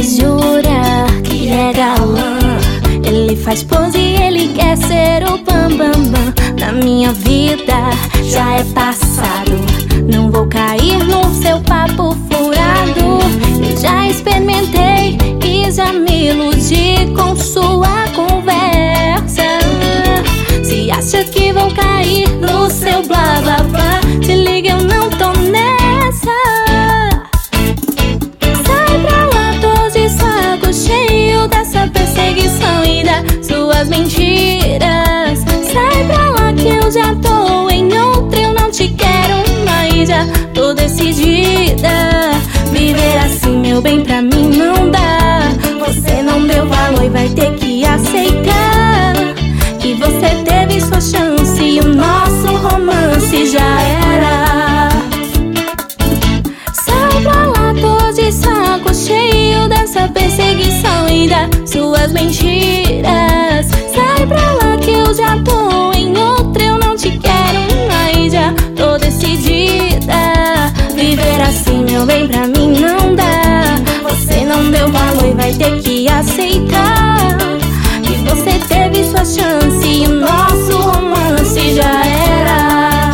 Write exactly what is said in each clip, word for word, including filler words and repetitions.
jura que é galã. Ele faz pose e ele quer ser o bam bam bam. Na minha vida já é passado, não vou cair no seu papo furado. Eu já experimentei e já me iludi com sua conversa. Se acha que vou cair no seu blá blá blá, se liga, eu não tô nessa. Sai pra lá, tô de saco cheio dessa perseguição e das suas mentiras. Sai pra lá que eu já tô em outra, eu não te quero mais, já tô decidida. Viver assim, meu bem, pra mim não dá. Você não deu valor e vai ter que aceitar que você teve sua chance e o nosso romance já era. Sai pra lá, tô de saco cheio dessa perseguição e das suas mentiras. Sai pra lá que eu já tô em outra, eu não te quero mais, já tô decidida. Viver assim, meu bem, pra mim não dá. Você não deu valor e vai ter que aceitar que você teve sua chance e o nosso romance já era.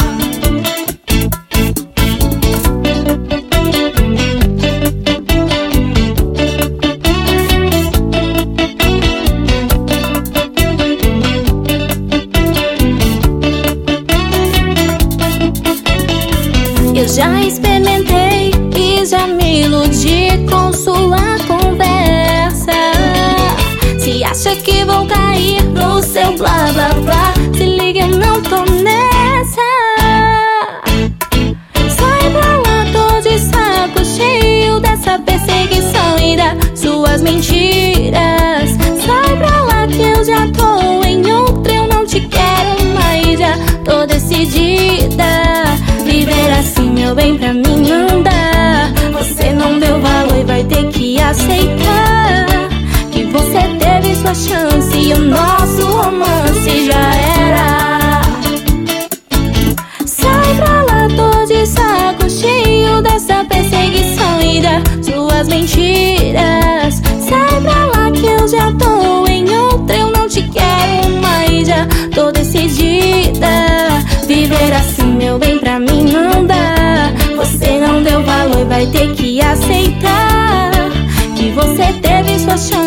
Eu já experimentei e já me iludi com sua conversa. Se acha que vou cair no seu blá blá blá, se liga, eu não tô nessa. Sai pra lá, tô de saco cheio dessa perseguição e das suas mentiras. Sai pra lá que eu já tô em outra, eu não te quero mais, já tô decidida. Viver assim, meu bem, pra mim não dá. Você não deu valor e vai ter que aceitar que você teve sua chance e o nosso romance já era. Sai pra lá, tô de saco cheio dessa perseguição e das suas mentiras. Sai pra lá que eu já tô em outra, eu não te quero mais, já tô decidida. Viver assim, meu bem, pra mim não dá. Você não deu valor e vai ter que aceitar que você teve sua chance